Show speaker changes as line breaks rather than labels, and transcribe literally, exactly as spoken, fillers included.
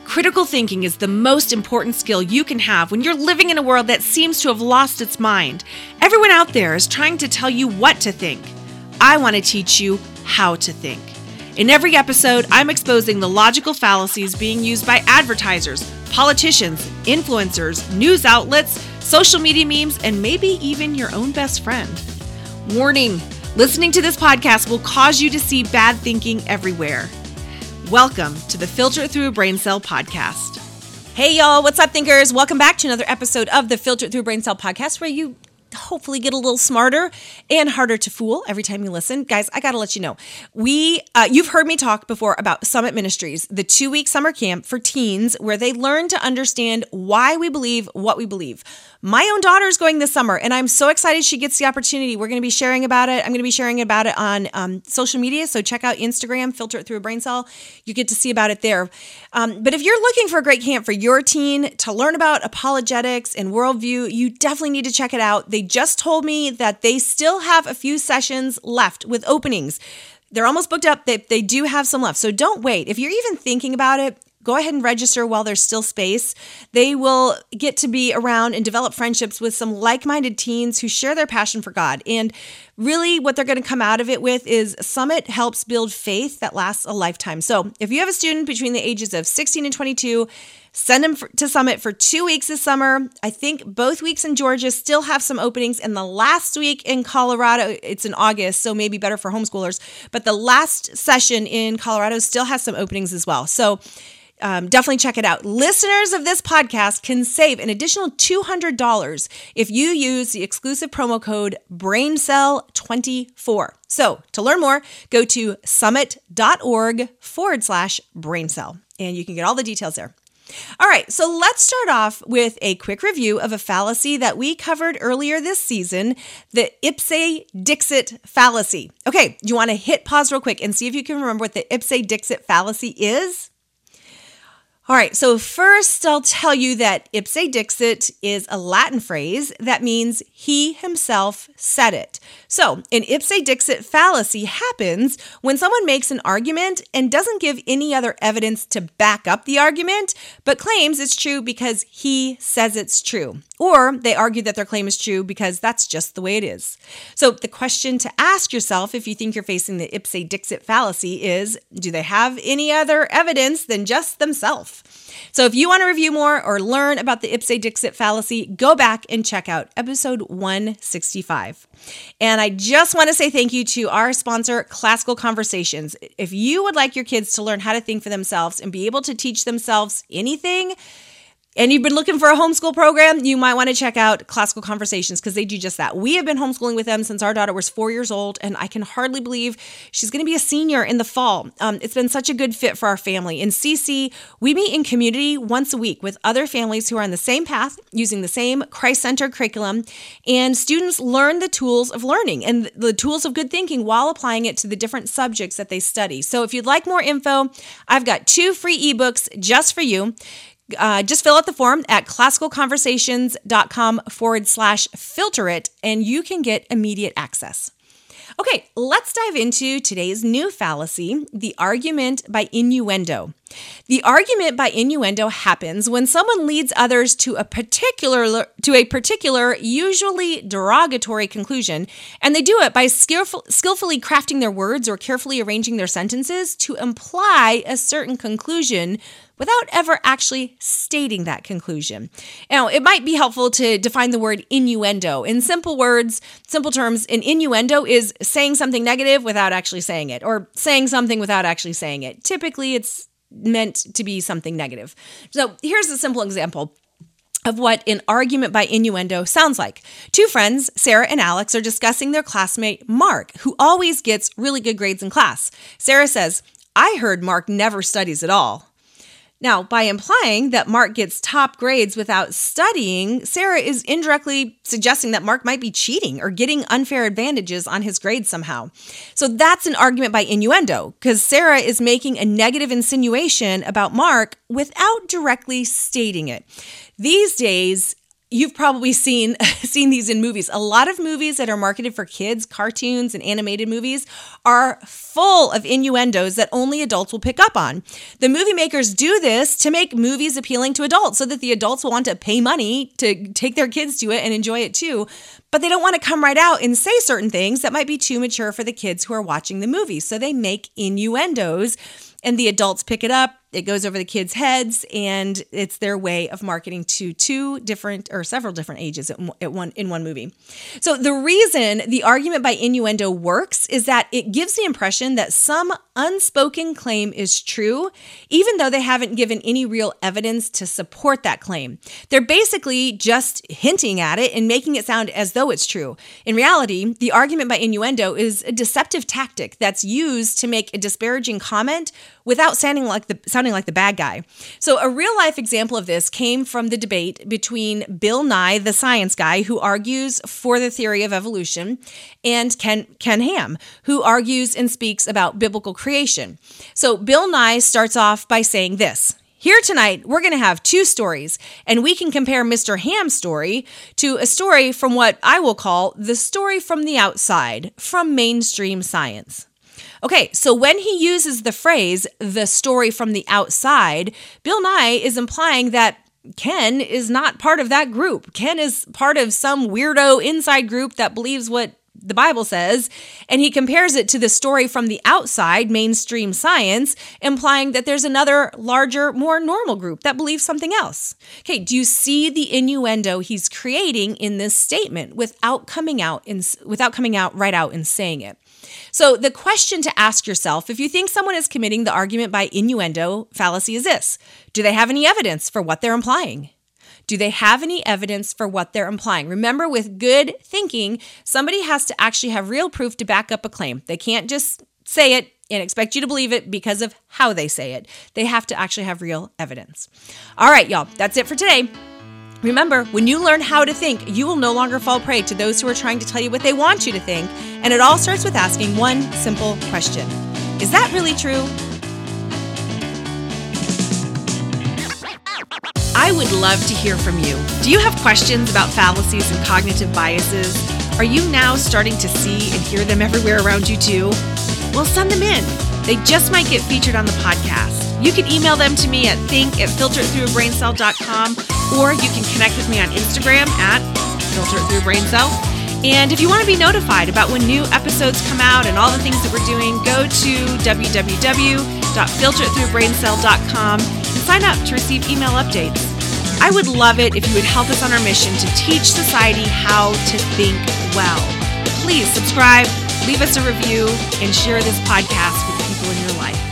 Critical thinking is the most important skill you can have when you're living in a world that seems to have lost its mind. Everyone out there is trying to tell you what to think. I want to teach you how to think. In every episode, I'm exposing the logical fallacies being used by advertisers, politicians, influencers, news outlets, social media memes, and maybe even your own best friend. Warning, listening to this podcast will cause you to see bad thinking everywhere. Welcome to the Filter It Through a Brain Cell podcast. Hey y'all, what's up thinkers? Welcome back to another episode of the Filter It Through a Brain Cell podcast where you hopefully get a little smarter and harder to fool every time you listen. Guys, I got to let you know, we uh, you've heard me talk before about Summit Ministries, the two-week summer camp for teens where they learn to understand why we believe what we believe. My own daughter is going this summer, and I'm so excited she gets the opportunity. We're going to be sharing about it. I'm going to be sharing about it on um, social media, so check out Instagram, Filter It Through a Brain Cell. You get to see about it there. Um, but if you're looking for a great camp for your teen to learn about apologetics and worldview, you definitely need to check it out. They just told me that they still have a few sessions left with openings. They're almost booked up. They, they do have some left, so don't wait. If you're even thinking about it, go ahead and register while there's still space. They will get to be around and develop friendships with some like-minded teens who share their passion for God. And really what they're going to come out of it with is Summit helps build faith that lasts a lifetime. So if you have a student between the ages of sixteen and twenty-two, send them to Summit for two weeks this summer. I think both weeks in Georgia still have some openings. And the last week in Colorado, it's in August, so maybe better for homeschoolers. But the last session in Colorado still has some openings as well. So Um, definitely check it out. Listeners of this podcast can save an additional two hundred dollars if you use the exclusive promo code brain cell twenty-four. So to learn more, go to summit.org forward slash braincell, and you can get all the details there. All right, so let's start off with a quick review of a fallacy that we covered earlier this season, the Ipse Dixit fallacy. Okay, do you want to hit pause real quick and see if you can remember what the Ipse Dixit fallacy is? All right, so first I'll tell you that ipse dixit is a Latin phrase that means he himself said it. So an ipse dixit fallacy happens when someone makes an argument and doesn't give any other evidence to back up the argument, but claims it's true because he says it's true. Or they argue that their claim is true because that's just the way it is. So the question to ask yourself if you think you're facing the ipse dixit fallacy is, do they have any other evidence than just themselves? So if you want to review more or learn about the ipse dixit fallacy, go back and check out episode one sixty-five. And I just want to say thank you to our sponsor, Classical Conversations. If you would like your kids to learn how to think for themselves and be able to teach themselves anything, and you've been looking for a homeschool program, you might want to check out Classical Conversations because they do just that. We have been homeschooling with them since our daughter was four years old, and I can hardly believe she's going to be a senior in the fall. Um, it's been such a good fit for our family. In C C, we meet in community once a week with other families who are on the same path, using the same Christ-centered curriculum, and students learn the tools of learning and the tools of good thinking while applying it to the different subjects that they study. So if you'd like more info, I've got two free ebooks just for you. Uh, just fill out the form at classicalconversations.com forward slash filter it, and you can get immediate access. Okay, let's dive into today's new fallacy, the argument by innuendo. The argument by innuendo happens when someone leads others to a particular, to a particular, usually derogatory conclusion, and they do it by skillful, skillfully crafting their words or carefully arranging their sentences to imply a certain conclusion without ever actually stating that conclusion. Now, it might be helpful to define the word innuendo. In simple words, simple terms, an innuendo is saying something negative without actually saying it, or saying something without actually saying it. Typically, it's meant to be something negative. So here's a simple example of what an argument by innuendo sounds like. Two friends, Sarah and Alex, are discussing their classmate, Mark, who always gets really good grades in class. Sarah says, "I heard Mark never studies at all." Now, by implying that Mark gets top grades without studying, Sarah is indirectly suggesting that Mark might be cheating or getting unfair advantages on his grades somehow. So that's an argument by innuendo, because Sarah is making a negative insinuation about Mark without directly stating it. These days,
you've probably seen seen these in movies. A lot of movies that are marketed for kids, cartoons and animated movies, are full of innuendos that only adults will pick up on. The movie makers do this to make movies appealing to adults so that the adults will want to pay money to take their kids to it and enjoy it too. But they don't want to come right out and say certain things that might be too mature for the kids who are watching the movie. So they make innuendos and the adults pick it up. It goes over the kids' heads, and it's their way of marketing to two different or several different ages at one in one movie. So the reason the argument by innuendo works is that it gives the impression that some unspoken claim is true, even though they haven't given any real evidence to support that claim. They're basically just hinting at it and making it sound as though it's true. In reality, the argument by innuendo is a deceptive tactic that's used to make a disparaging comment without sounding like the sounding like the bad guy. So a real life example of this came from the debate between Bill Nye, the science guy who argues for the theory of evolution, and Ken, Ken Ham, who argues and speaks about biblical creation. So Bill Nye starts off by saying this: here tonight, we're going to have two stories, and we can compare Mister Ham's story to a story from what I will call the story from the outside, from mainstream science. Okay, so when he uses the phrase, the story from the outside, Bill Nye is implying that Ken is not part of that group. Ken is part of some weirdo inside group that believes what the Bible says, and he compares it to the story from the outside, mainstream science, implying that there's another larger, more normal group that believes something else. Okay, do you see the innuendo he's creating in this statement without coming out in, without coming out right out and saying it? So the question to ask yourself, if you think someone is committing the argument by innuendo fallacy, is this: do they have any evidence for what they're implying? Do they have any evidence for what they're implying? Remember, with good thinking, somebody has to actually have real proof to back up a claim. They can't just say it and expect you to believe it because of how they say it. They have to actually have real evidence. All right, y'all, that's it for today. Remember, when you learn how to think, you will no longer fall prey to those who are trying to tell you what they want you to think. And it all starts with asking one simple question: is that really true?
I would love to hear from you. Do you have questions about fallacies and cognitive biases? Are you now starting to see and hear them everywhere around you too? Well, send them in. They just might get featured on the podcast. You can email them to me at think at filter it through a brain cell dot com, or you can connect with me on Instagram at filter it through a brain cell. And if you want to be notified about when new episodes come out and all the things that we're doing, go to w w w dot filter it through a brain cell dot com and sign up to receive email updates. I would love it if you would help us on our mission to teach society how to think well. Please subscribe, leave us a review, and share this podcast with people in your life.